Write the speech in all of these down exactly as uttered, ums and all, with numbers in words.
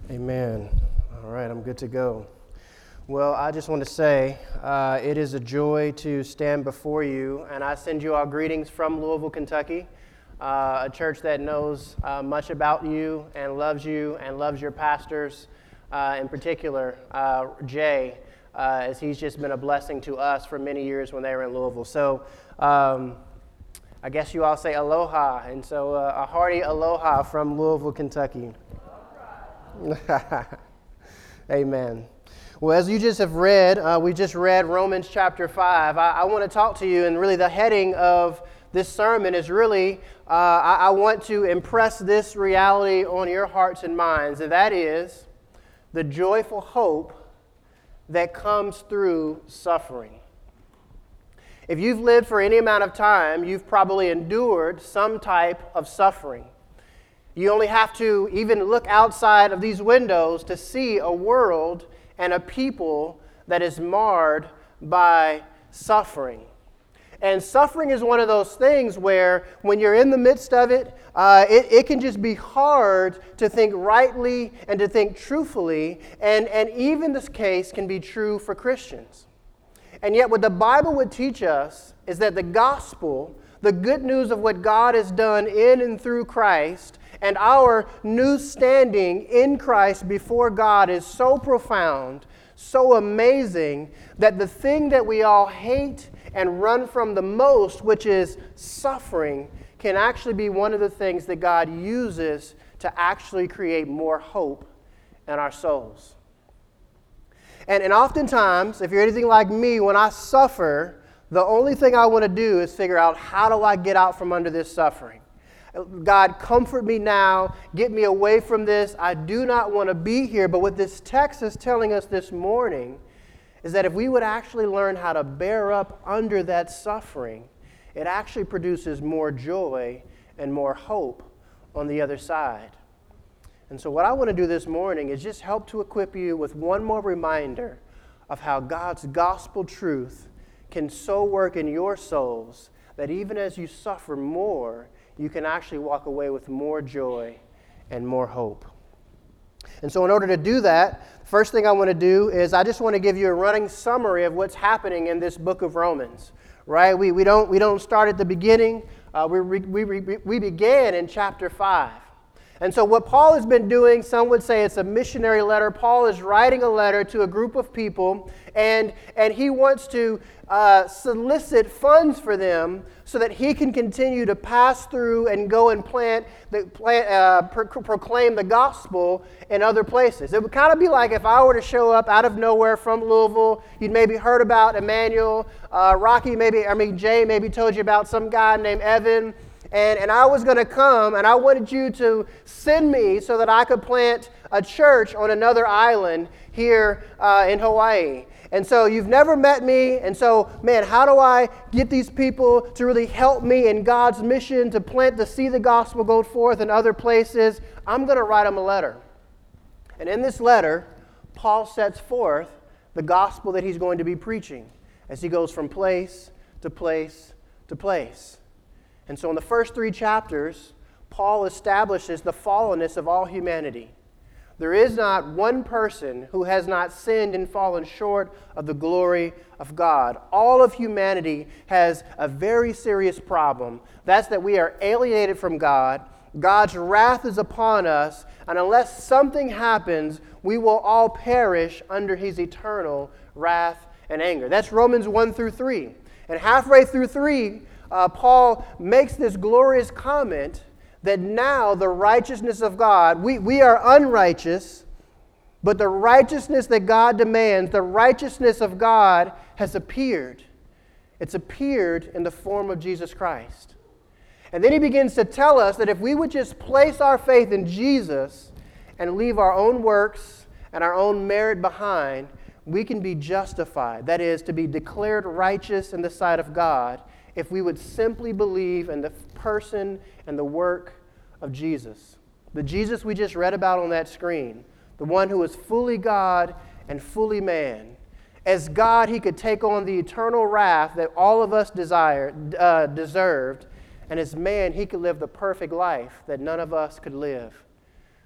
Amen. All right, I'm good to go. Well, I just want to say uh, it is a joy to stand before you, and I send you all greetings from Louisville, Kentucky, uh, a church that knows uh, much about you and loves you and loves your pastors, uh, in particular, uh, Jay, uh, as he's just been a blessing to us for many years when they were in Louisville. So um, I guess you all say aloha, and so uh, a hearty aloha from Louisville, Kentucky. Amen. Well, as you just have read, uh, we just read Romans chapter five. I, I want to talk to you, and really the heading of this sermon is really, uh, I, I want to impress this reality on your hearts and minds, and that is the joyful hope that comes through suffering. If you've lived for any amount of time, you've probably endured some type of suffering. You only have to even look outside of these windows to see a world and a people that is marred by suffering. And suffering is one of those things where when you're in the midst of it, uh, it, it can just be hard to think rightly and to think truthfully. And, and even this case can be true for Christians. And yet what the Bible would teach us is that the gospel, the good news of what God has done in and through Christ, and our new standing in Christ before God is so profound, so amazing, that the thing that we all hate and run from the most, which is suffering, can actually be one of the things that God uses to actually create more hope in our souls. And, and oftentimes, if you're anything like me, when I suffer, the only thing I want to do is figure out, how do I get out from under this suffering? God, comfort me now. Get me away from this. I do not want to be here. But what this text is telling us this morning is that if we would actually learn how to bear up under that suffering, it actually produces more joy and more hope on the other side. And so what I want to do this morning is just help to equip you with one more reminder of how God's gospel truth can so work in your souls that even as you suffer more, you can actually walk away with more joy and more hope. And so in order to do that, first thing I want to do is I just want to give you a running summary of what's happening in this book of Romans. Right? We, we, don't, we don't start at the beginning. Uh, we, we, we, we began in chapter five. And so what Paul has been doing, some would say it's a missionary letter. Paul is writing a letter to a group of people, and, and he wants to uh, solicit funds for them so that he can continue to pass through and go and plant, the, plant uh, pro- proclaim the gospel in other places. It would kind of be like if I were to show up out of nowhere from Louisville. You'd maybe heard about Emmanuel. Uh, Rocky maybe, I mean, Jay maybe told you about some guy named Evan. And, and I was going to come, and I wanted you to send me so that I could plant a church on another island here uh, in Hawaii. And so you've never met me, and so, man, how do I get these people to really help me in God's mission to plant, to see the gospel go forth in other places? I'm going to write them a letter. And in this letter, Paul sets forth the gospel that he's going to be preaching as he goes from place to place to place. And so in the first three chapters, Paul establishes the fallenness of all humanity. There is not one person who has not sinned and fallen short of the glory of God. All of humanity has a very serious problem. That's that we are alienated from God. God's wrath is upon us, and unless something happens, we will all perish under his eternal wrath and anger. That's Romans one through three. And halfway through three, Uh, Paul makes this glorious comment that now the righteousness of God, we, we are unrighteous, but the righteousness that God demands, the righteousness of God has appeared. It's appeared in the form of Jesus Christ. And then he begins to tell us that if we would just place our faith in Jesus and leave our own works and our own merit behind, we can be justified. That is, to be declared righteous in the sight of God, if we would simply believe in the person and the work of Jesus. The Jesus we just read about on that screen, the one who was fully God and fully man. As God, he could take on the eternal wrath that all of us desired, uh, deserved, and as man, he could live the perfect life that none of us could live.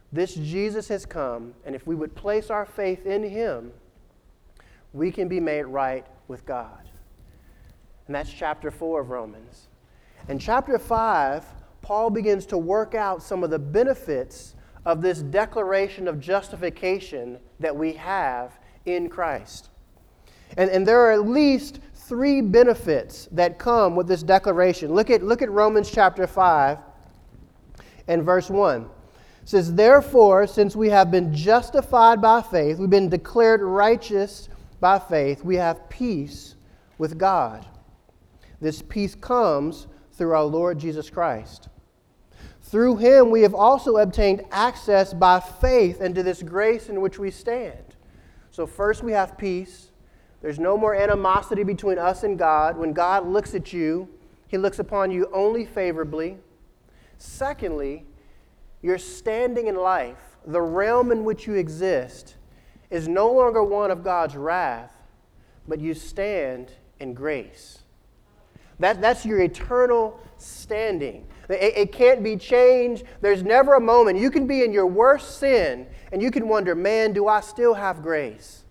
This Jesus has come, and if we would place our faith in him, we can be made right with God. And that's chapter four of Romans. In chapter five, Paul begins to work out some of the benefits of this declaration of justification that we have in Christ. And, and there are at least three benefits that come with this declaration. Look at, look at Romans chapter five and verse one. It says, therefore, since we have been justified by faith, we've been declared righteous by faith, we have peace with God. This peace comes through our Lord Jesus Christ. Through him we have also obtained access by faith into this grace in which we stand. So first we have peace. There's no more animosity between us and God. When God looks at you, he looks upon you only favorably. Secondly, your standing in life, the realm in which you exist, is no longer one of God's wrath, but you stand in grace. That, that's your eternal standing. It, it can't be changed. There's never a moment. You can be in your worst sin, and you can wonder, man, do I still have grace?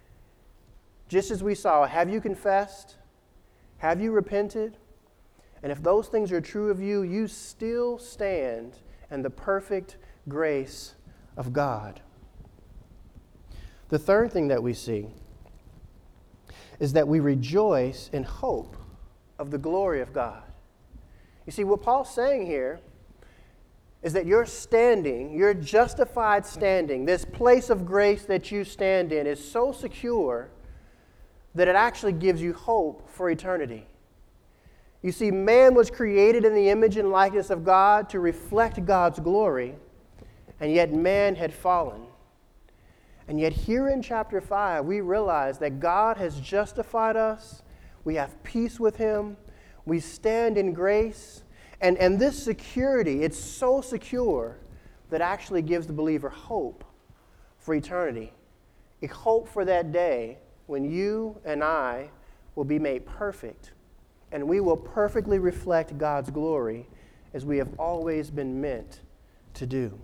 Just as we saw, have you confessed? Have you repented? And if those things are true of you, you still stand in the perfect grace of God. The third thing that we see is that we rejoice in hope of the glory of God. You see, what Paul's saying here is that your standing, your justified standing, this place of grace that you stand in is so secure that it actually gives you hope for eternity. You see, man was created in the image and likeness of God to reflect God's glory, and yet man had fallen. And yet here in chapter five, we realize that God has justified us. We have peace with him. We stand in grace. And, and this security, it's so secure that actually gives the believer hope for eternity. A hope for that day when you and I will be made perfect. And we will perfectly reflect God's glory as we have always been meant to do.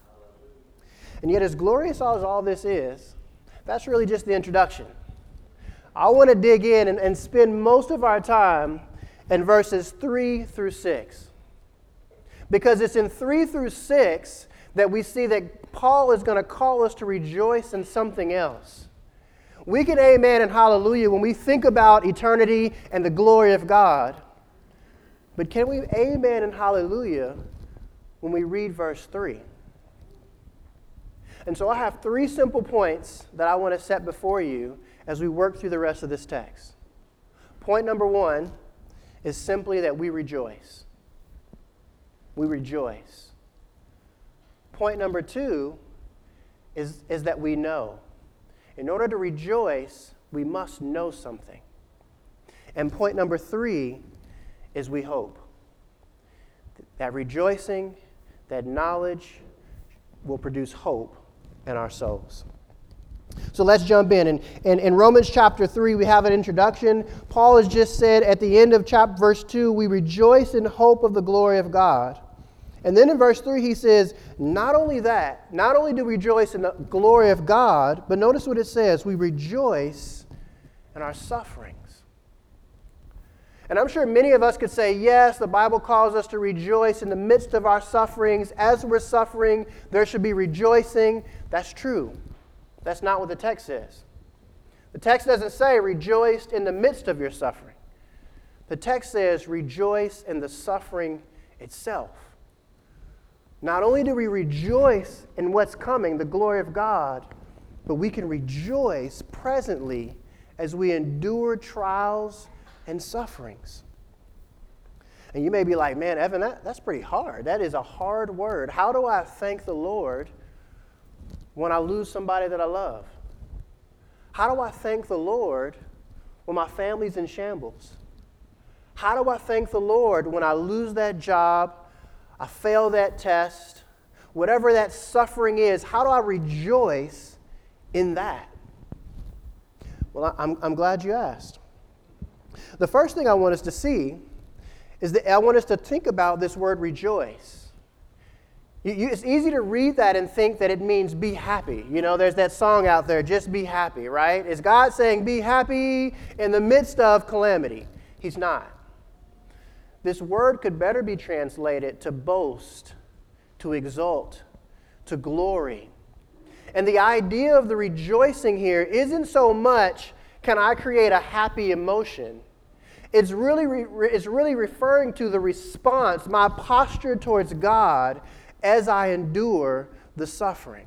And yet, as glorious as all this is, that's really just the introduction. I want to dig in and, and spend most of our time in verses three through six. Because it's in three through six that we see that Paul is going to call us to rejoice in something else. We can amen and hallelujah when we think about eternity and the glory of God. But can we amen and hallelujah when we read verse three? And so I have three simple points that I want to set before you as we work through the rest of this text. Point number one is simply that we rejoice. We rejoice. Point number two is, is that we know. In order to rejoice, we must know something. And point number three is we hope. That rejoicing, that knowledge will produce hope in our souls. So let's jump in. And in, in Romans chapter three, we have an introduction. Paul has just said at the end of chapter verse two, we rejoice in hope of the glory of God. And then in verse three, he says, not only that, not only do we rejoice in the glory of God, but notice what it says, we rejoice in our sufferings. And I'm sure many of us could say, yes, the Bible calls us to rejoice in the midst of our sufferings. As we're suffering, there should be rejoicing. That's true. That's not what the text says. The text doesn't say rejoice in the midst of your suffering. The text says rejoice in the suffering itself. Not only do we rejoice in what's coming, the glory of God, but we can rejoice presently as we endure trials and sufferings. And you may be like, man, Evan, that, that's pretty hard. That is a hard word. How do I thank the Lord when I lose somebody that I love? How do I thank the Lord when my family's in shambles? How do I thank the Lord when I lose that job, I fail that test, whatever that suffering is? How do I rejoice in that? Well, I'm, I'm glad you asked. The first thing I want us to see is that I want us to think about this word rejoice. You, you, it's easy to read that and think that it means be happy. You know, there's that song out there, just be happy, right? Is God saying be happy in the midst of calamity? He's not. This word could better be translated to boast, to exult, to glory. And the idea of the rejoicing here isn't so much, can I create a happy emotion? It's really, re- it's really referring to the response, my posture towards God as I endure the suffering.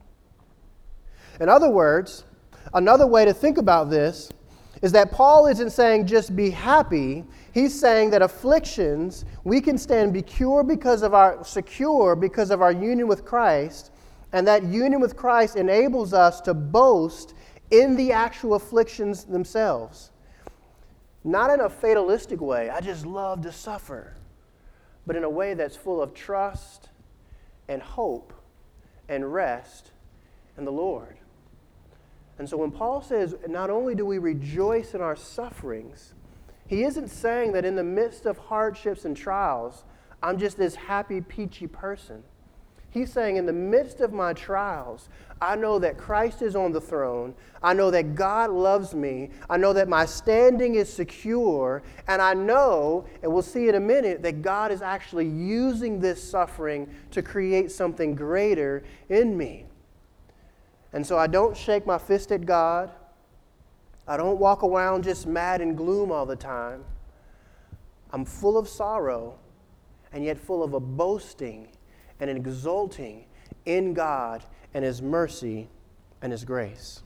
In other words, another way to think about this is that Paul isn't saying just be happy. He's saying that afflictions, we can stand secure because of our secure because of our union with Christ, and that union with Christ enables us to boast in the actual afflictions themselves. Not in a fatalistic way, I just love to suffer, but in a way that's full of trust and hope and rest in the Lord. And so when Paul says, not only do we rejoice in our sufferings, he isn't saying that in the midst of hardships and trials, I'm just this happy, peachy person. He's saying in the midst of my trials, I know that Christ is on the throne. I know that God loves me. I know that my standing is secure. And I know, and we'll see in a minute, that God is actually using this suffering to create something greater in me. And so I don't shake my fist at God. I don't walk around just mad and gloom all the time. I'm full of sorrow and yet full of a boasting and an exulting in God and His mercy and His grace.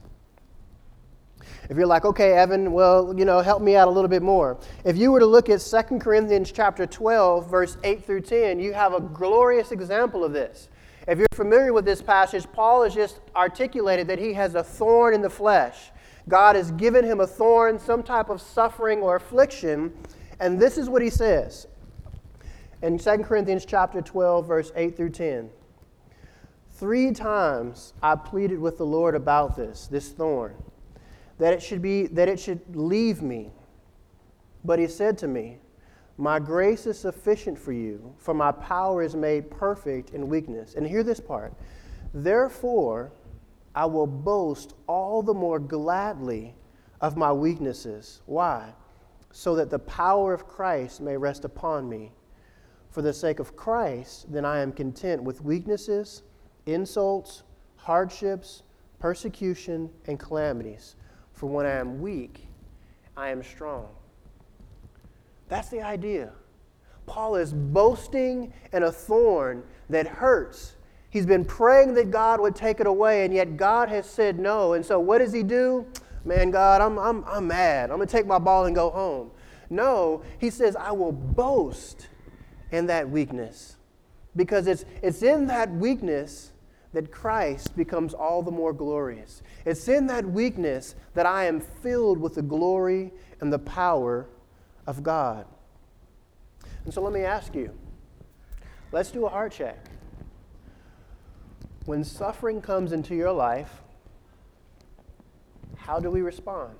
If you're like, okay, Evan, well, you know, help me out a little bit more. If you were to look at Second Corinthians chapter twelve, verse eight through ten, you have a glorious example of this. If you're familiar with this passage, Paul has just articulated that he has a thorn in the flesh. God has given him a thorn, some type of suffering or affliction, and this is what he says. In Second Corinthians chapter twelve, verse eight through ten, three times I pleaded with the Lord about this, this thorn, that it should be, that it should leave me. But He said to me, my grace is sufficient for you, for my power is made perfect in weakness. And hear this part. Therefore, I will boast all the more gladly of my weaknesses. Why? So that the power of Christ may rest upon me. For the sake of Christ, then I am content with weaknesses, insults, hardships, persecution, and calamities. For when I am weak, I am strong. That's the idea. Paul is boasting in a thorn that hurts. He's been praying that God would take it away, and yet God has said no. And so what does he do? Man, God, I'm, I'm, I'm mad. I'm going to take my ball and go home. No, he says, I will boast in that weakness, because it's, it's in that weakness that Christ becomes all the more glorious. It's in that weakness that I am filled with the glory and the power of God. And so let me ask you, let's do a heart check. When suffering comes into your life, how do we respond?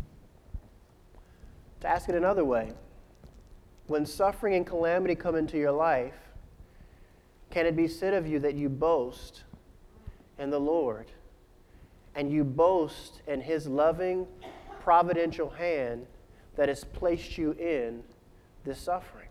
To ask it another way, when suffering and calamity come into your life, can it be said of you that you boast in the Lord, and you boast in His loving, providential hand that has placed you in this suffering?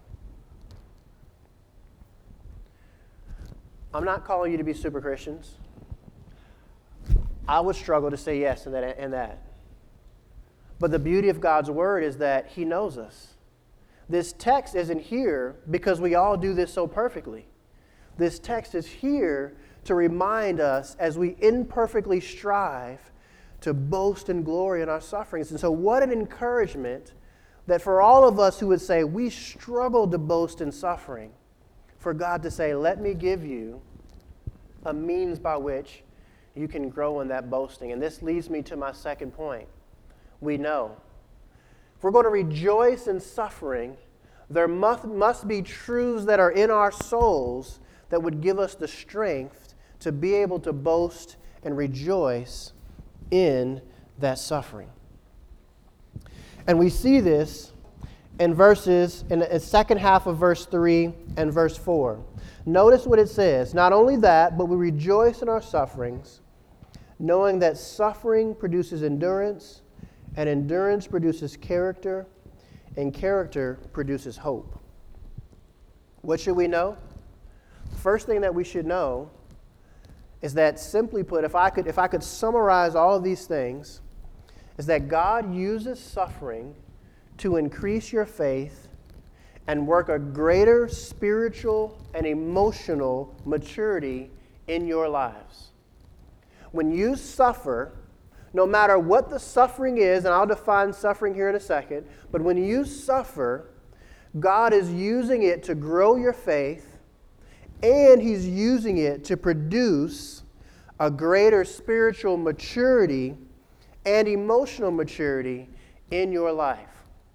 I'm not calling you to be super Christians. I would struggle to say yes in that, in that. But the beauty of God's Word is that He knows us. This text isn't here because we all do this so perfectly. This text is here to remind us as we imperfectly strive to boast and glory in our sufferings. And so what an encouragement that for all of us who would say we struggle to boast in suffering, for God to say, let me give you a means by which you can grow in that boasting. And this leads me to my second point. We know. If we're going to rejoice in suffering, there must, must be truths that are in our souls that would give us the strength to be able to boast and rejoice in that suffering. And we see this in verses, in the second half of verse three and verse four. Notice what it says. Not only that, but we rejoice in our sufferings, knowing that suffering produces endurance, and endurance produces character, and character produces hope. What should we know? First thing that we should know is that, simply put, if I could, if I could summarize all of these things, is that God uses suffering to increase your faith and work a greater spiritual and emotional maturity in your lives. When you suffer, no matter what the suffering is, and I'll define suffering here in a second, but when you suffer, God is using it to grow your faith, and He's using it to produce a greater spiritual maturity and emotional maturity in your life.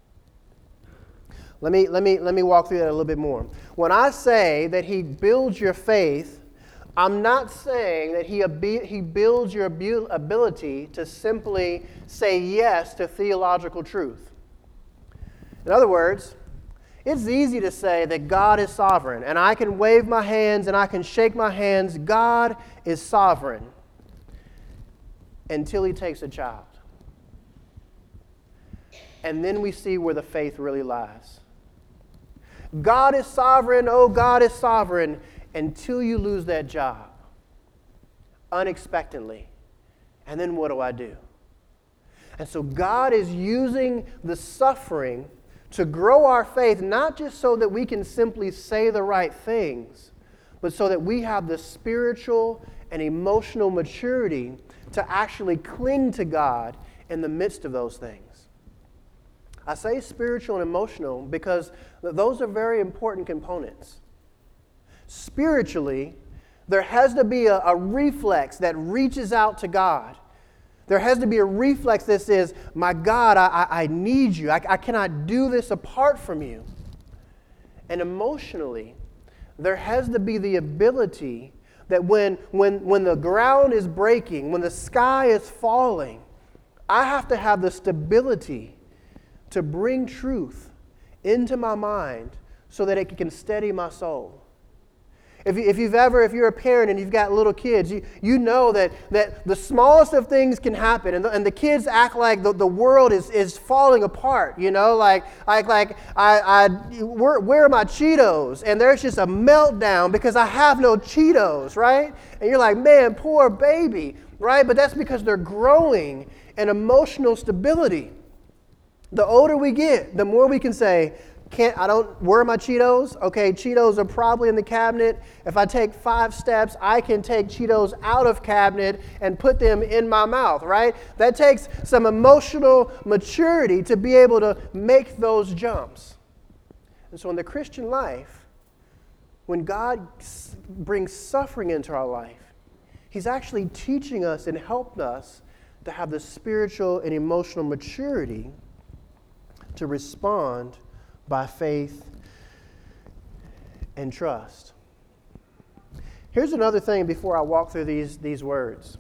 Let me, let me, let me walk through that a little bit more. When I say that He builds your faith, I'm not saying that He, ab- he builds your abu- ability to simply say yes to theological truth. In other words, it's easy to say that God is sovereign, and I can wave my hands and I can shake my hands. God is sovereign until He takes a child. And then we see where the faith really lies. God is sovereign, oh, God is sovereign, until you lose that job unexpectedly. And then what do I do? And so God is using the suffering to grow our faith, not just so that we can simply say the right things, but so that we have the spiritual and emotional maturity to actually cling to God in the midst of those things. I say spiritual and emotional because those are very important components. Spiritually, there has to be a, a reflex that reaches out to God. There has to be a reflex that says, my God, I, I, I need you. I, I cannot do this apart from you. And emotionally, there has to be the ability that when, when, when the ground is breaking, when the sky is falling, I have to have the stability to bring truth into my mind so that it can steady my soul. If, you, if you've ever, if you're a parent and you've got little kids, you, you know that, that the smallest of things can happen, and the, and the kids act like the, the world is, is falling apart, you know, like, like, like I, I, where, where are my Cheetos? And there's just a meltdown because I have no Cheetos, right? And you're like, man, poor baby, right? But that's because they're growing in emotional stability. The older we get, the more we can say, Can't, I don't, where are my Cheetos? Okay, Cheetos are probably in the cabinet. If I take five steps, I can take Cheetos out of cabinet and put them in my mouth, right? That takes some emotional maturity to be able to make those jumps. And so in the Christian life, when God brings suffering into our life, He's actually teaching us and helping us to have the spiritual and emotional maturity to respond by faith and trust. Here's another thing before I walk through these, these words.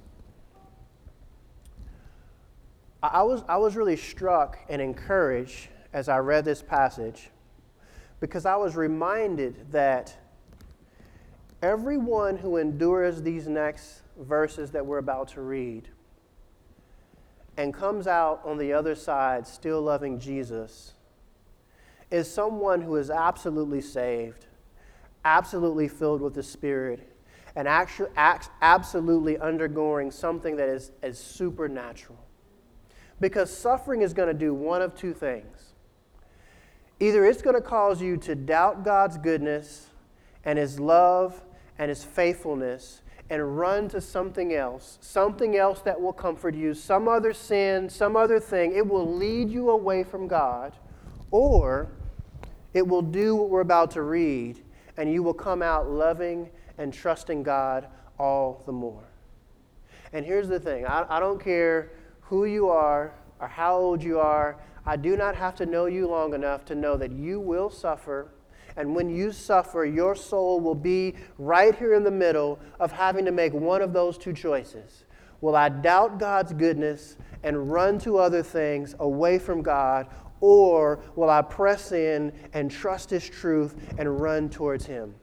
I, I, was, I was really struck and encouraged as I read this passage because I was reminded that everyone who endures these next verses that we're about to read and comes out on the other side still loving Jesus is someone who is absolutely saved, absolutely filled with the Spirit, and actually absolutely undergoing something that is, is supernatural. Because suffering is going to do one of two things. Either it's going to cause you to doubt God's goodness and His love and His faithfulness and run to something else, something else that will comfort you, some other sin, some other thing. It will lead you away from God, or it will do what we're about to read, and you will come out loving and trusting God all the more. And here's the thing. I, I don't care who you are or how old you are. I do not have to know you long enough to know that you will suffer. And when you suffer, your soul will be right here in the middle of having to make one of those two choices. Will I doubt God's goodness and run to other things away from God, or will I press in and trust His truth and run towards Him?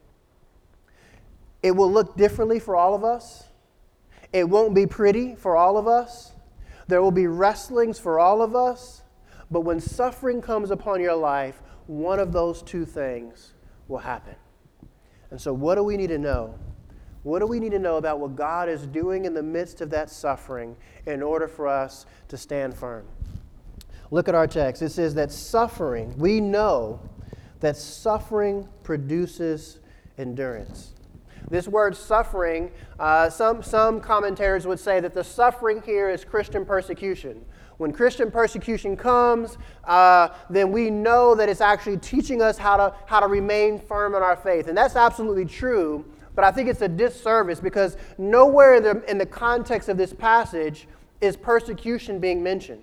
It will look differently for all of us. It won't be pretty for all of us. There will be wrestlings for all of us. But when suffering comes upon your life, one of those two things will happen. And so what do we need to know? What do we need to know about what God is doing in the midst of that suffering in order for us to stand firm? Look at our text. It says that suffering, we know that suffering produces endurance. This word suffering, uh, some, some commentators would say that the suffering here is Christian persecution. When Christian persecution comes, uh, then we know that it's actually teaching us how to, how to remain firm in our faith. And that's absolutely true, but I think it's a disservice because nowhere in the, in the context of this passage is persecution being mentioned.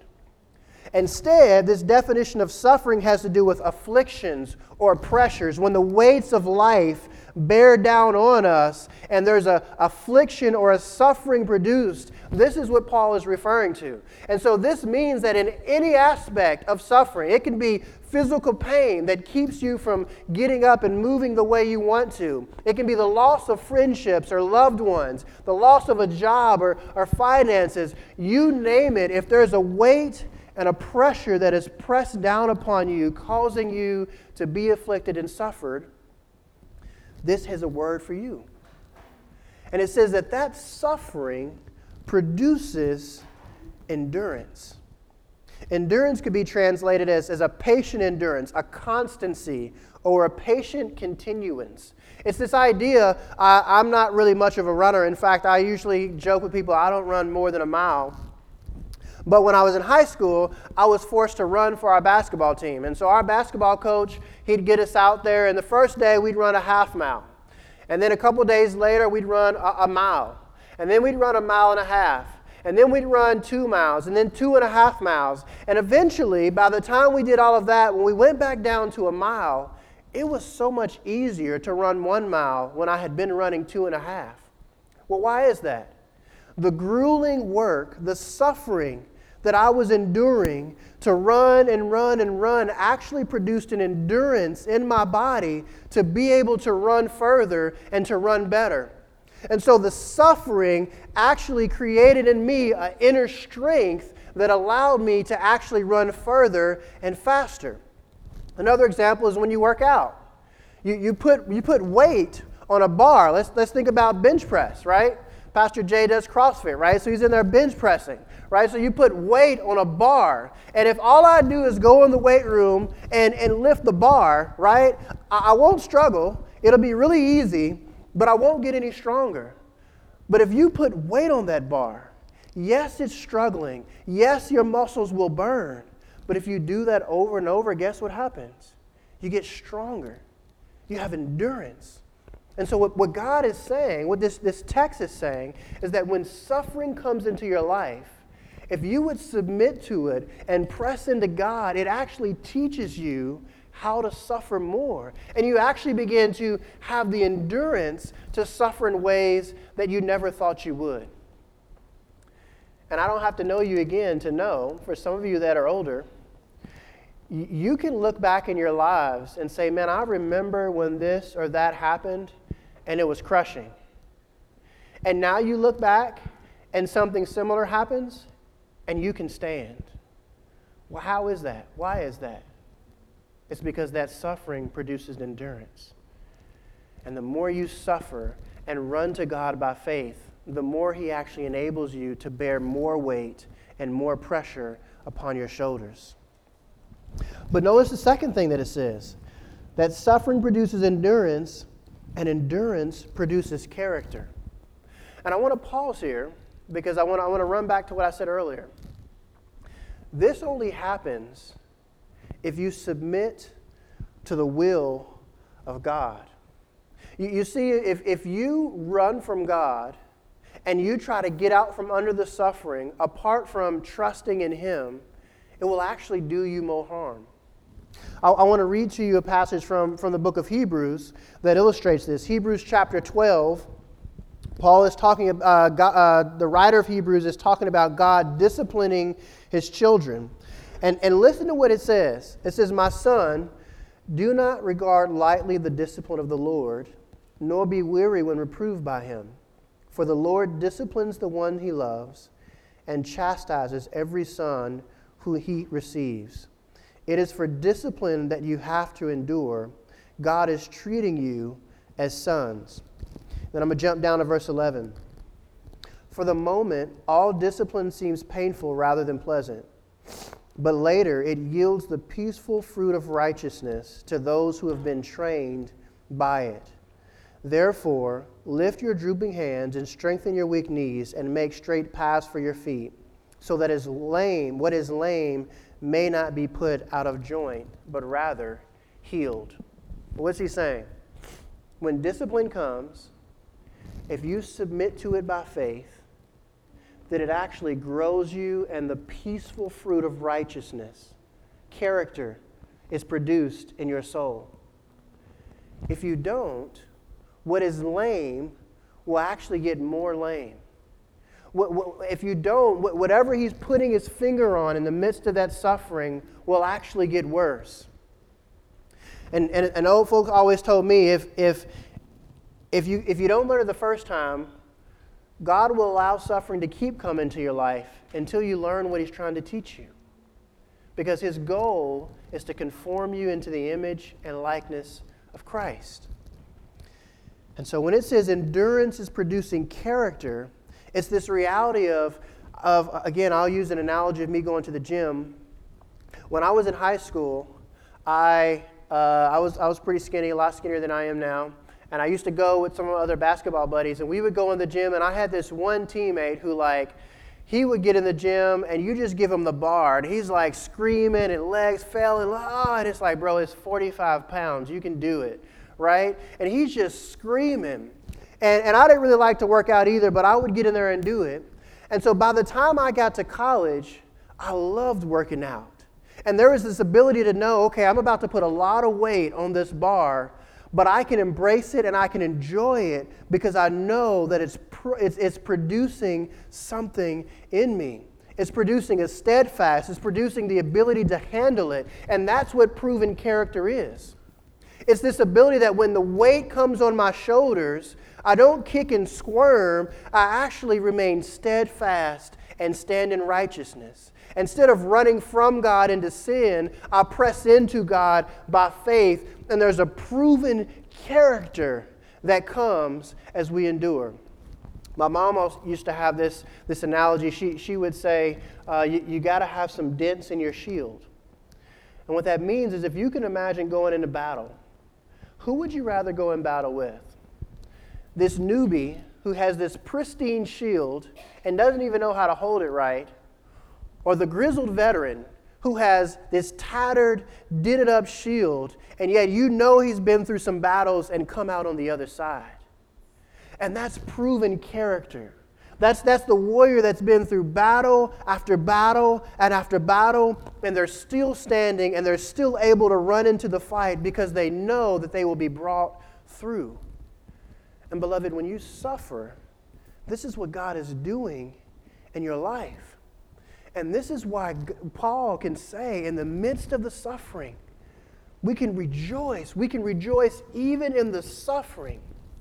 Instead, this definition of suffering has to do with afflictions or pressures. When the weights of life bear down on us and there's a affliction or a suffering produced, this is what Paul is referring to. And so this means that in any aspect of suffering, it can be physical pain that keeps you from getting up and moving the way you want to. It can be the loss of friendships or loved ones, the loss of a job or, or finances. You name it, if there's a weight and a pressure that is pressed down upon you, causing you to be afflicted and suffered, this has a word for you. And it says that that suffering produces endurance. Endurance could be translated as, as a patient endurance, a constancy, or a patient continuance. It's this idea, uh, I'm not really much of a runner. In fact, I usually joke with people, I don't run more than a mile. But when I was in high school, I was forced to run for our basketball team. And so our basketball coach, he'd get us out there, and the first day we'd run a half mile. And then a couple days later, we'd run a, a mile. And then we'd run a mile and a half. And then we'd run two miles, and then two and a half miles. And eventually, by the time we did all of that, when we went back down to a mile, it was so much easier to run one mile when I had been running two and a half. Well, why is that? The grueling work, the suffering that I was enduring to run and run and run actually produced an endurance in my body to be able to run further and to run better. And so the suffering actually created in me an inner strength that allowed me to actually run further and faster. Another example is when you work out. You, you, put, you put weight on a bar. Let's, let's think about bench press, right? Pastor Jay does CrossFit, right? So he's in there bench pressing, right? So you put weight on a bar. And if all I do is go in the weight room and, and lift the bar, right, I, I won't struggle. It'll be really easy, but I won't get any stronger. But if you put weight on that bar, yes, it's struggling. Yes, your muscles will burn. But if you do that over and over, guess what happens? You get stronger. You have endurance. And so what, what God is saying, what this, this text is saying, is that when suffering comes into your life, if you would submit to it and press into God, it actually teaches you how to suffer more. And you actually begin to have the endurance to suffer in ways that you never thought you would. And I don't have to know you again to know, for some of you that are older, you can look back in your lives and say, man, I remember when this or that happened, and it was crushing. And now you look back, and something similar happens, and you can stand. Well, how is that? Why is that? It's because that suffering produces endurance. And the more you suffer and run to God by faith, the more He actually enables you to bear more weight and more pressure upon your shoulders. But notice the second thing that it says, that suffering produces endurance, and endurance produces character. And I want to pause here because I want to, I want to run back to what I said earlier. This only happens if you submit to the will of God. You, you see, if, if you run from God and you try to get out from under the suffering apart from trusting in Him, it will actually do you more harm. I, I want to read to you a passage from, from the book of Hebrews that illustrates this. Hebrews chapter twelve, Paul is talking, uh, God, uh, the writer of Hebrews is talking about God disciplining His children. And, and listen to what it says. It says, my son, do not regard lightly the discipline of the Lord, nor be weary when reproved by him. For the Lord disciplines the one he loves and chastises every son who he receives. It is for discipline that you have to endure. God is treating you as sons. Then I'm going to jump down to verse eleven. For the moment, all discipline seems painful rather than pleasant, but later it yields the peaceful fruit of righteousness to those who have been trained by it. Therefore, lift your drooping hands and strengthen your weak knees and make straight paths for your feet, so that is lame, what is lame may not be put out of joint, but rather healed. What's he saying? When discipline comes, if you submit to it by faith, that it actually grows you and the peaceful fruit of righteousness, character, is produced in your soul. If you don't, what is lame will actually get more lame. If you don't, whatever he's putting his finger on in the midst of that suffering will actually get worse. And, and, and old folks always told me, if, if, if, you, if you don't learn it the first time, God will allow suffering to keep coming to your life until you learn what he's trying to teach you. Because his goal is to conform you into the image and likeness of Christ. And so when it says endurance is producing character, it's this reality of, of, again, I'll use an analogy of me going to the gym. When I was in high school, I, uh, I, was, I was pretty skinny, a lot skinnier than I am now. And I used to go with some of my other basketball buddies, and we would go in the gym, and I had this one teammate who, like, he would get in the gym, and you just give him the bar, and he's, like, screaming, and legs failing, oh, and it's like, bro, it's forty-five pounds. You can do it, right? And he's just screaming. And, and I didn't really like to work out either, but I would get in there and do it. And so by the time I got to college, I loved working out. And there was this ability to know, okay, I'm about to put a lot of weight on this bar, but I can embrace it and I can enjoy it because I know that it's, pr- it's, it's producing something in me. It's producing a steadfast. It's producing the ability to handle it. And that's what proven character is. It's this ability that when the weight comes on my shoulders, I don't kick and squirm. I actually remain steadfast and stand in righteousness. Instead of running from God into sin, I press into God by faith, and there's a proven character that comes as we endure. My mom also used to have this, this analogy. She, she would say, uh, you, you got to have some dents in your shield. And what that means is if you can imagine going into battle, who would you rather go in battle with? This newbie who has this pristine shield and doesn't even know how to hold it right, or the grizzled veteran who has this tattered, dented up shield, and yet you know he's been through some battles and come out on the other side. And that's proven character. That's, that's the warrior that's been through battle after battle and after battle, and they're still standing and they're still able to run into the fight because they know that they will be brought through. And beloved, when you suffer, this is what God is doing in your life. And this is why Paul can say in the midst of the suffering, we can rejoice. We can rejoice even in the suffering.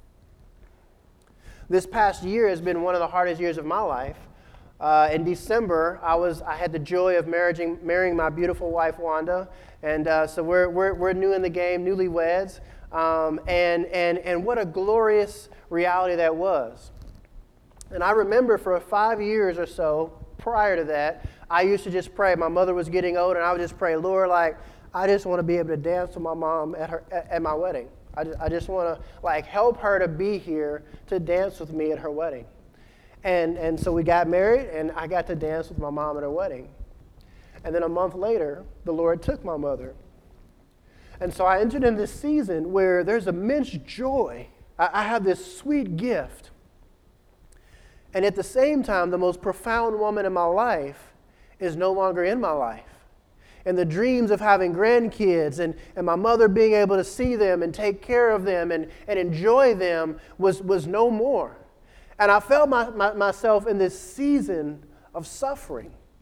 This past year has been one of the hardest years of my life. Uh, in December, I was I had the joy of marrying marrying my beautiful wife Wanda, and uh, so we're we're we're new in the game, newlyweds, um, and and and what a glorious reality that was. And I remember for five years or so prior to that, I used to just pray. My mother was getting old, and I would just pray, Lord, like I just want to be able to dance with my mom at her at, at my wedding. I just, I just want to like help her to be here to dance with me at her wedding. And and so we got married, and I got to dance with my mom at her wedding. And then a month later, the Lord took my mother. And so I entered in this season where there's immense joy. I, I have this sweet gift. And at the same time, the most profound woman in my life is no longer in my life. And the dreams of having grandkids and, and my mother being able to see them and take care of them and, and enjoy them was, was no more. And I felt my, my, myself in this season of suffering.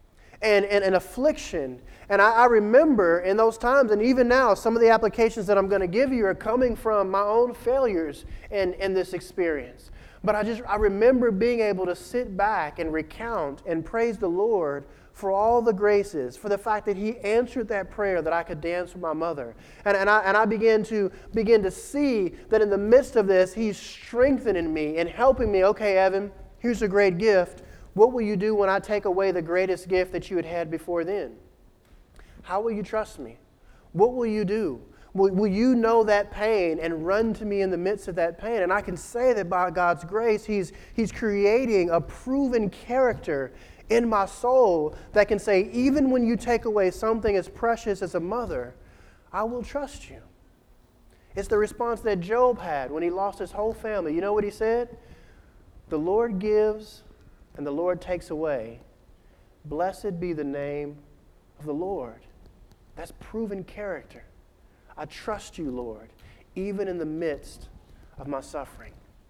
and, and, and affliction. And I, I remember in those times, and even now, some of the applications that I'm going to give you are coming from my own failures in, in this experience. But I just I remember being able to sit back and recount and praise the Lord for all the graces, for the fact that He answered that prayer that I could dance with my mother. And, and, I, and I began to begin to see that in the midst of this, He's strengthening me and helping me. Okay, Evan, here's a great gift. What will you do when I take away the greatest gift that you had had before then? How will you trust me? What will you do? Will, will you know that pain and run to me in the midst of that pain? And I can say that by God's grace, He's, he's creating a proven character in my soul that can say, even when you take away something as precious as a mother, I will trust you. It's the response that Job had when he lost his whole family. You know what he said? The Lord gives and the Lord takes away. Blessed be the name of the Lord. That's proven character. I trust you, Lord, even in the midst of my suffering.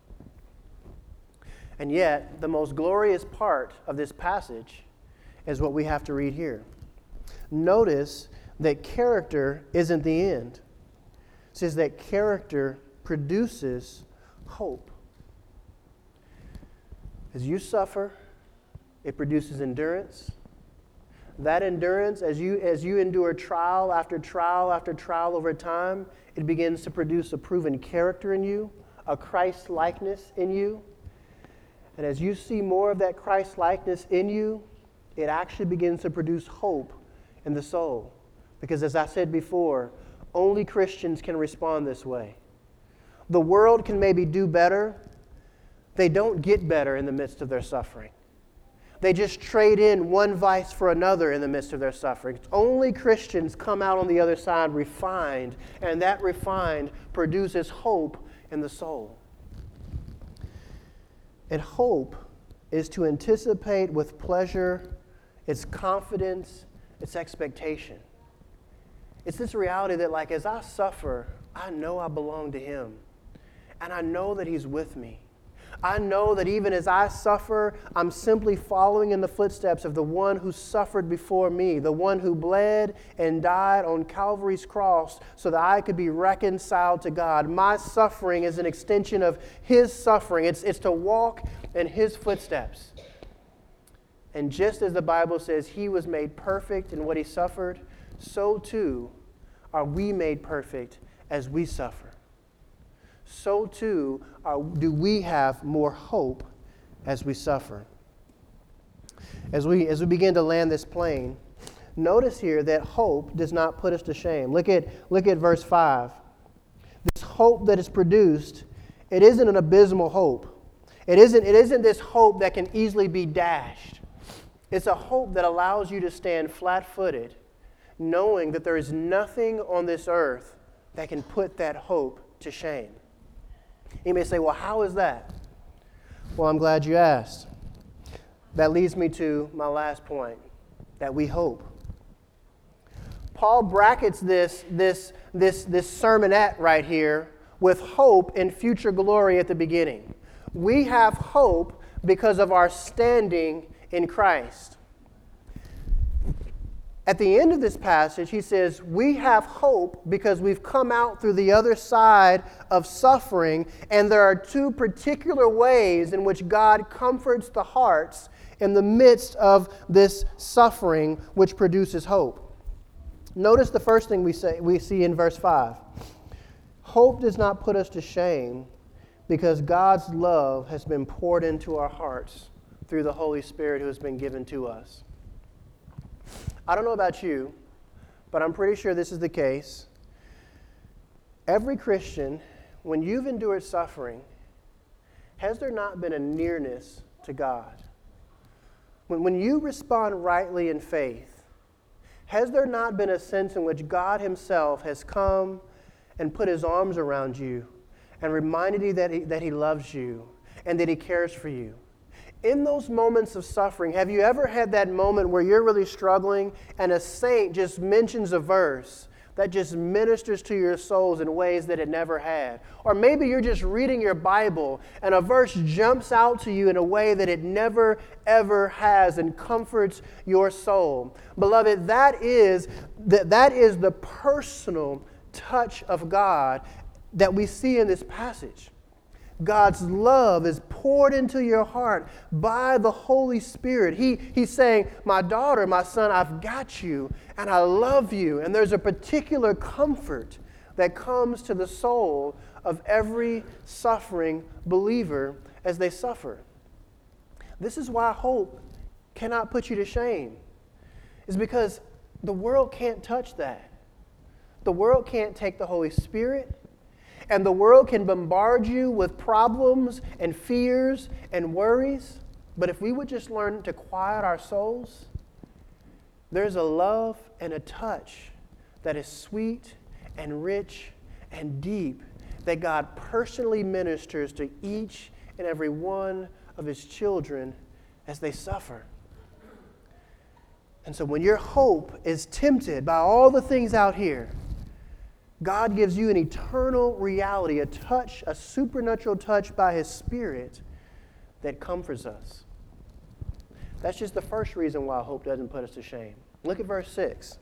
And yet, the most glorious part of this passage is what we have to read here. Notice that character isn't the end. It says that character produces hope. As you suffer, it produces endurance. That endurance, as you, as you endure trial after trial after trial over time, it begins to produce a proven character in you, a Christ-likeness in you. And as you see more of that Christ-likeness in you, it actually begins to produce hope in the soul. Because as I said before, only Christians can respond this way. The world can maybe do better. They don't get better in the midst of their suffering. They just trade in one vice for another in the midst of their suffering. Only Christians come out on the other side refined, and that refined produces hope in the soul. And hope is to anticipate with pleasure, its confidence, its expectation. It's this reality that, like, as I suffer, I know I belong to Him. And I know that He's with me. I know that even as I suffer, I'm simply following in the footsteps of the one who suffered before me, the one who bled and died on Calvary's cross so that I could be reconciled to God. My suffering is an extension of His suffering. It's, it's to walk in His footsteps. And just as the Bible says He was made perfect in what He suffered, so too are we made perfect as we suffer. So too are, do we have more hope as we suffer. As we, as we begin to land this plane, notice here that hope does not put us to shame. Look at, look at verse five. This hope that is produced, it isn't an abysmal hope. It isn't, it isn't this hope that can easily be dashed. It's a hope that allows you to stand flat-footed, knowing that there is nothing on this earth that can put that hope to shame. You may say, well, how is that? Well, I'm glad you asked. That leads me to my last point, that we hope. Paul brackets this, this, this, this sermonette right here with hope in future glory at the beginning. We have hope because of our standing in Christ. At the end of this passage, he says, we have hope because we've come out through the other side of suffering, and there are two particular ways in which God comforts the hearts in the midst of this suffering, which produces hope. Notice the first thing we say we see in verse five. Hope does not put us to shame because God's love has been poured into our hearts through the Holy Spirit who has been given to us. I don't know about you, but I'm pretty sure this is the case. Every Christian, when you've endured suffering, has there not been a nearness to God? When, when you respond rightly in faith, has there not been a sense in which God Himself has come and put His arms around you and reminded you that He, that He loves you and that He cares for you? In those moments of suffering, have you ever had that moment where you're really struggling and a saint just mentions a verse that just ministers to your souls in ways that it never had. Or maybe you're just reading your Bible and a verse jumps out to you in a way that it never, ever has and comforts your soul. Beloved, that is, that, that is the personal touch of God that we see in this passage. God's love is poured into your heart by the Holy Spirit. He, he's saying, my daughter, my son, I've got you and I love you. And there's a particular comfort that comes to the soul of every suffering believer as they suffer. This is why hope cannot put you to shame. It's because the world can't touch that. The world can't take the Holy Spirit. And the world can bombard you with problems and fears and worries. But if we would just learn to quiet our souls, there's a love and a touch that is sweet and rich and deep that God personally ministers to each and every one of His children as they suffer. And so when your hope is tempted by all the things out here, God gives you an eternal reality, a touch, a supernatural touch by His Spirit that comforts us. That's just the first reason why hope doesn't put us to shame. Look at verse six.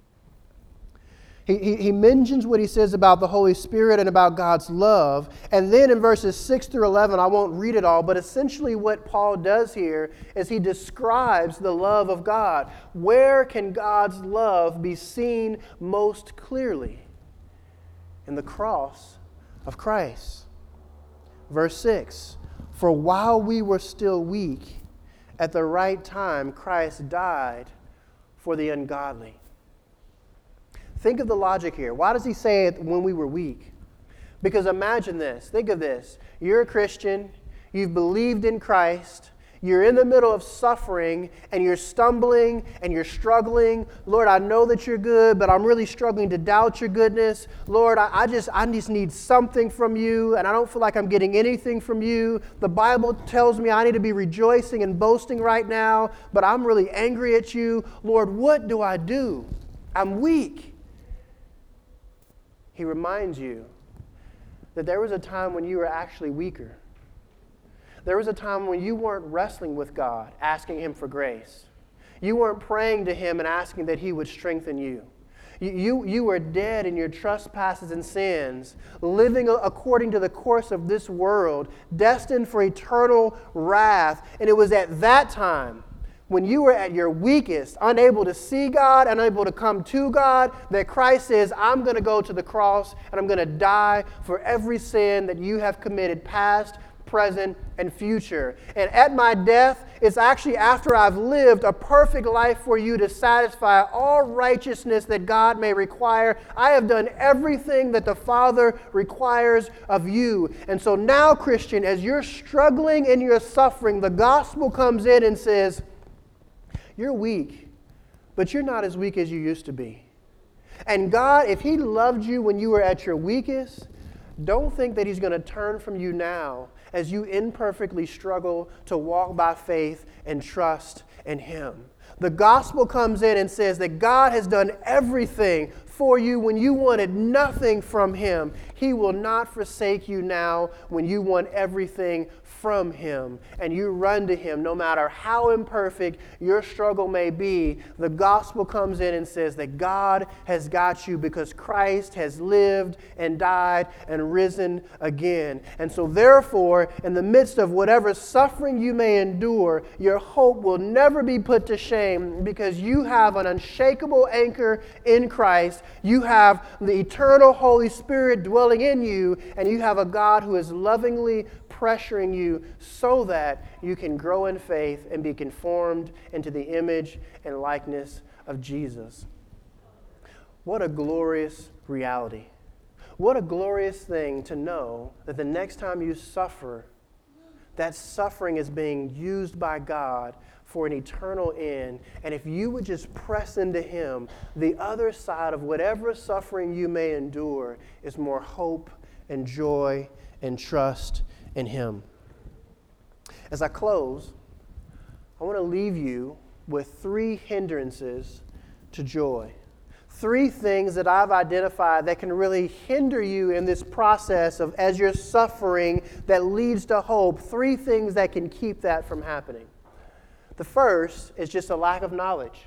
He, he, he mentions what he says about the Holy Spirit and about God's love. And then in verses six through eleven, I won't read it all, but essentially what Paul does here is he describes the love of God. Where can God's love be seen most clearly? In the cross of Christ. Verse six, for while we were still weak, at the right time Christ died for the ungodly. Think of the logic here. Why does he say it when we were weak? Because imagine this. Think of this. You're a Christian. You've believed in Christ. You're in the middle of suffering and you're stumbling and you're struggling. Lord, I know that you're good, but I'm really struggling to doubt your goodness. Lord, I, I just I just need something from you and I don't feel like I'm getting anything from you. The Bible tells me I need to be rejoicing and boasting right now, but I'm really angry at you. Lord, what do I do? I'm weak. He reminds you that there was a time when you were actually weaker. There was a time when you weren't wrestling with God, asking Him for grace. You weren't praying to Him and asking that He would strengthen you. You, you, you were dead in your trespasses and sins, living according to the course of this world, destined for eternal wrath. And it was at that time, when you were at your weakest, unable to see God, unable to come to God, that Christ says, I'm going to go to the cross and I'm going to die for every sin that you have committed, past, present, and future. And at my death, it's actually after I've lived a perfect life for you to satisfy all righteousness that God may require. I have done everything that the Father requires of you. And so now, Christian, as you're struggling and you're suffering, the gospel comes in and says, you're weak, but you're not as weak as you used to be. And God, if He loved you when you were at your weakest, don't think that He's going to turn from you now as you imperfectly struggle to walk by faith and trust in Him. The gospel comes in and says that God has done everything for you when you wanted nothing from Him. He will not forsake you now when you want everything from Him. And you run to Him no matter how imperfect your struggle may be. The gospel comes in and says that God has got you because Christ has lived and died and risen again. And so therefore, in the midst of whatever suffering you may endure, your hope will never be put to shame because you have an unshakable anchor in Christ. You have the eternal Holy Spirit dwelling in you, and you have a God who is lovingly pressuring you so that you can grow in faith and be conformed into the image and likeness of Jesus. What a glorious reality. What a glorious thing to know that the next time you suffer, that suffering is being used by God for an eternal end. And if you would just press into Him, the other side of whatever suffering you may endure is more hope and joy and trust in Him. As I close, I want to leave you with three hindrances to joy. three things that I've identified that can really hinder you in this process of as you're suffering that leads to hope. Three things that can keep that from happening. The first is just a lack of knowledge.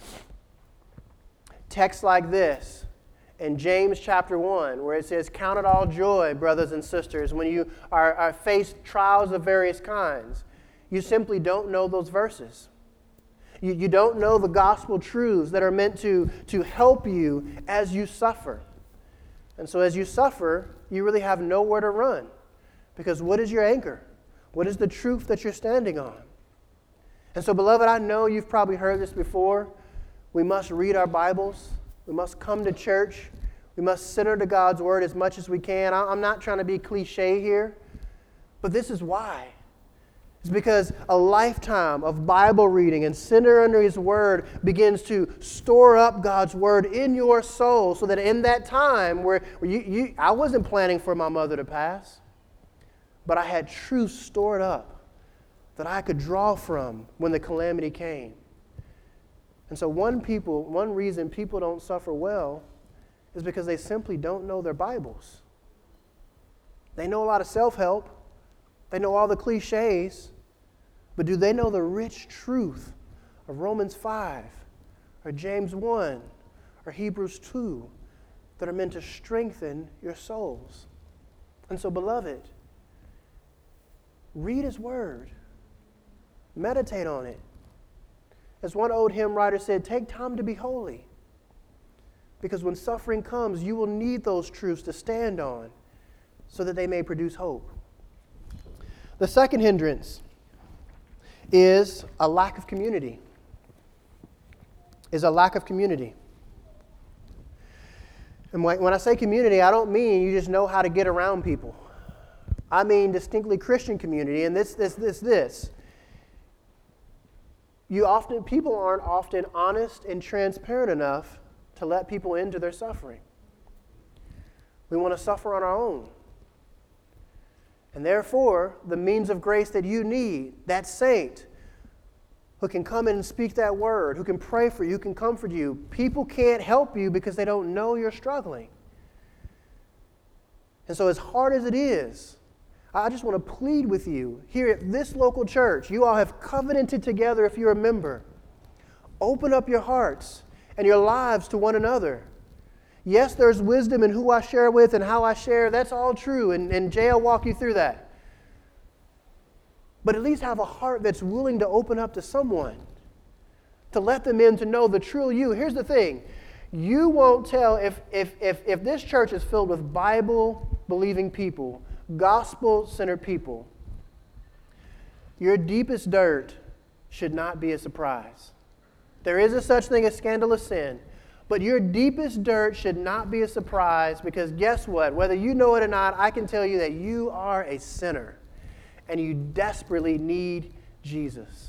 Texts like this in James chapter one, where it says, "Count it all joy, brothers and sisters, when you are, are faced trials of various kinds." You simply don't know those verses. You, you don't know the gospel truths that are meant to, to help you as you suffer. And so as you suffer, you really have nowhere to run. Because what is your anchor? What is the truth that you're standing on? And so, beloved, I know you've probably heard this before. We must read our Bibles. We must come to church. We must center to God's Word as much as we can. I'm not trying to be cliche here, but this is why. It's because a lifetime of Bible reading and center under His Word begins to store up God's Word in your soul so that in that time where you, you, I wasn't planning for my mother to pass, but I had truth stored up that I could draw from when the calamity came. And so one people, one reason people don't suffer well is because they simply don't know their Bibles. They know a lot of self-help. They know all the cliches. But do they know the rich truth of Romans five or James one or Hebrews two that are meant to strengthen your souls? And so, beloved, read His Word. Meditate on it. As one old hymn writer said, take time to be holy. Because when suffering comes, you will need those truths to stand on so that they may produce hope. The second hindrance is a lack of community. Is a lack of community. And when I say community, I don't mean you just know how to get around people. I mean distinctly Christian community, and this, this, this, this. You often, people aren't often honest and transparent enough to let people into their suffering. We want to suffer on our own. And therefore, the means of grace that you need, that saint who can come in and speak that word, who can pray for you, who can comfort you, people can't help you because they don't know you're struggling. And so as hard as it is, I just want to plead with you here at this local church. You all have covenanted together if you're a member. Open up your hearts and your lives to one another. Yes, there's wisdom in who I share with and how I share. That's all true, and, and Jay will walk you through that. But at least have a heart that's willing to open up to someone, to let them in to know the true you. Here's the thing. You won't tell if, if, if, if this church is filled with Bible-believing people, gospel-centered people, your deepest dirt should not be a surprise. There is a such thing as scandalous sin, but your deepest dirt should not be a surprise because guess what? Whether you know it or not, I can tell you that you are a sinner and you desperately need Jesus.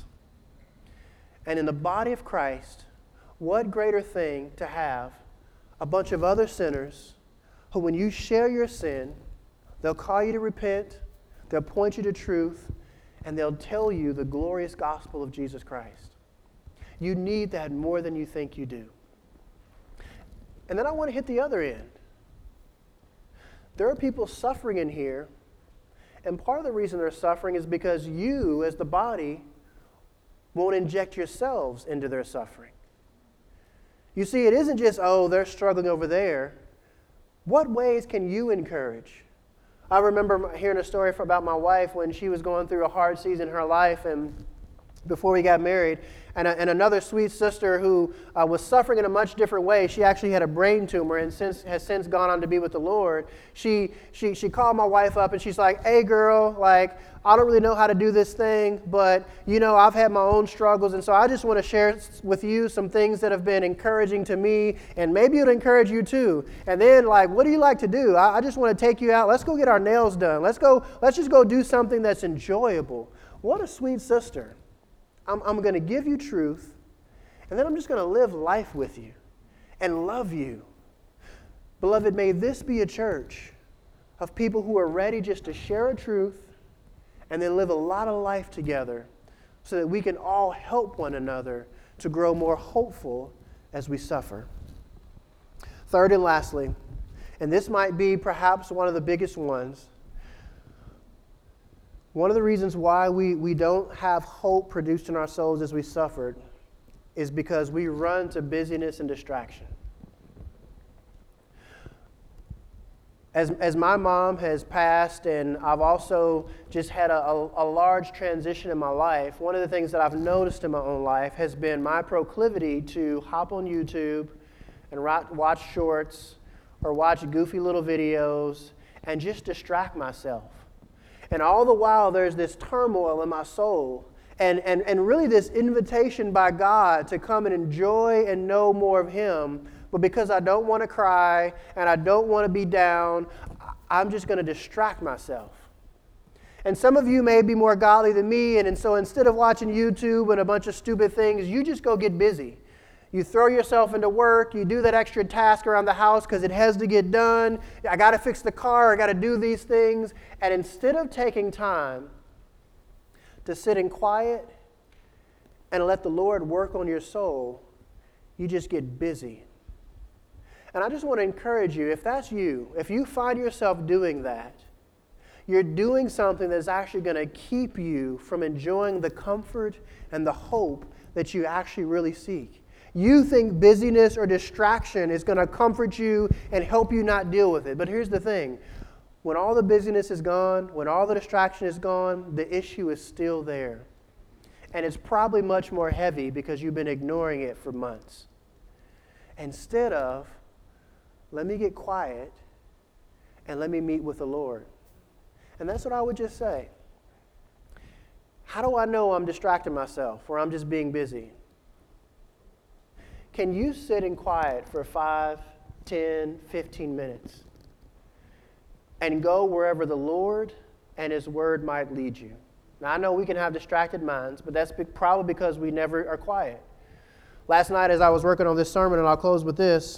And in the body of Christ, what greater thing to have a bunch of other sinners who, when you share your sin, they'll call you to repent, they'll point you to truth, and they'll tell you the glorious gospel of Jesus Christ. You need that more than you think you do. And then I want to hit the other end. There are people suffering in here, and part of the reason they're suffering is because you, as the body, won't inject yourselves into their suffering. You see, it isn't just, oh, they're struggling over there. What ways can you encourage? I remember hearing a story about my wife when she was going through a hard season in her life and before we got married, and, a, and another sweet sister who uh, was suffering in a much different way. She actually had a brain tumor and since has since gone on to be with the Lord. She she she called my wife up and she's like, hey girl, like, I don't really know how to do this thing, but you know, I've had my own struggles, and so I just want to share with you some things that have been encouraging to me, and maybe it'll encourage you too. And then, like, what do you like to do? I, I just want to take you out. Let's go get our nails done. Let's go, let's just go do something that's enjoyable. What a sweet sister. I'm, I'm going to give you truth, and then I'm just going to live life with you and love you. Beloved, may this be a church of people who are ready just to share a truth and then live a lot of life together so that we can all help one another to grow more hopeful as we suffer. Third and lastly, and this might be perhaps one of the biggest ones, one of the reasons why we, we don't have hope produced in our souls as we suffered is because we run to busyness and distraction. As, as my mom has passed, and I've also just had a, a, a large transition in my life, one of the things that I've noticed in my own life has been my proclivity to hop on YouTube and watch shorts or watch goofy little videos and just distract myself. And all the while, there's this turmoil in my soul and, and, and really this invitation by God to come and enjoy and know more of Him. But because I don't want to cry and I don't want to be down, I'm just going to distract myself. And some of you may be more godly than me, and, and so instead of watching YouTube and a bunch of stupid things, you just go get busy. You throw yourself into work, you do that extra task around the house because it has to get done. I got to fix the car, I got to do these things. And instead of taking time to sit in quiet and let the Lord work on your soul, you just get busy. And I just want to encourage you, if that's you, if you find yourself doing that, you're doing something that's actually going to keep you from enjoying the comfort and the hope that you actually really seek. You think busyness or distraction is going to comfort you and help you not deal with it. But here's the thing. When all the busyness is gone, when all the distraction is gone, the issue is still there. And it's probably much more heavy because you've been ignoring it for months. Instead of, let me get quiet and let me meet with the Lord. And that's what I would just say. How do I know I'm distracting myself or I'm just being busy? Can you sit in quiet for five, ten, fifteen minutes and go wherever the Lord and His Word might lead you? Now, I know we can have distracted minds, but that's probably because we never are quiet. Last night as I was working on this sermon, and I'll close with this,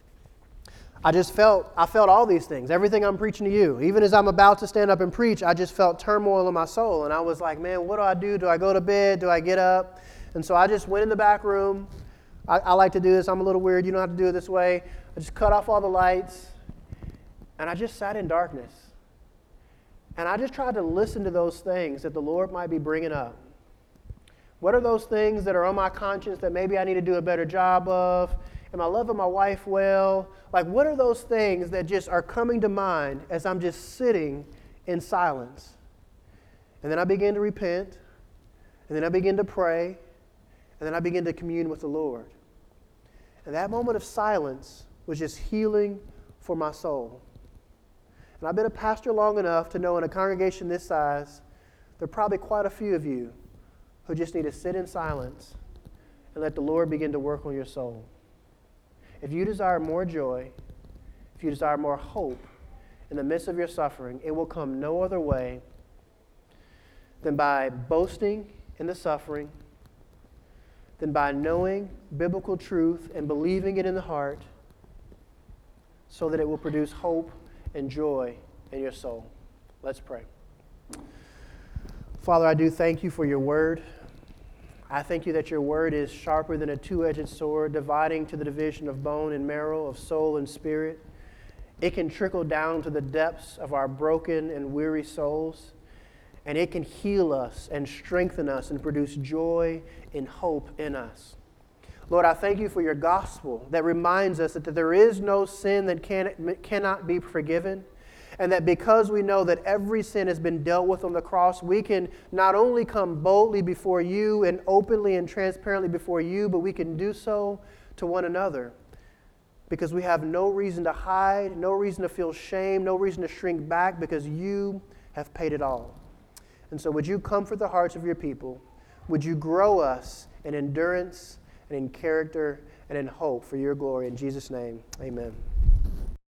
I just felt, I felt all these things, everything I'm preaching to you. Even as I'm about to stand up and preach, I just felt turmoil in my soul. And I was like, man, what do I do? Do I go to bed? Do I get up? And so I just went in the back room. I, I like to do this. I'm a little weird. You don't have to do it this way. I just cut off all the lights. And I just sat in darkness. And I just tried to listen to those things that the Lord might be bringing up. What are those things that are on my conscience that maybe I need to do a better job of? Am I loving my wife well? Like, what are those things that just are coming to mind as I'm just sitting in silence? And then I begin to repent. And then I begin to pray. And then I begin to commune with the Lord. And that moment of silence was just healing for my soul. And I've been a pastor long enough to know in a congregation this size, there are probably quite a few of you who just need to sit in silence and let the Lord begin to work on your soul. If you desire more joy, if you desire more hope in the midst of your suffering, it will come no other way than by boasting in the suffering, than by knowing biblical truth and believing it in the heart so that it will produce hope and joy in your soul. Let's pray. Father, I do thank you for your word. I thank you that your word is sharper than a two-edged sword, dividing to the division of bone and marrow, of soul and spirit. It can trickle down to the depths of our broken and weary souls, and it can heal us and strengthen us and produce joy and hope in us. Lord, I thank you for your gospel that reminds us that there is no sin that can, cannot be forgiven, and that because we know that every sin has been dealt with on the cross, we can not only come boldly before you and openly and transparently before you, but we can do so to one another because we have no reason to hide, no reason to feel shame, no reason to shrink back because you have paid it all. And so would you comfort the hearts of your people? Would you grow us in endurance and in character and in hope for your glory? In Jesus' name, amen.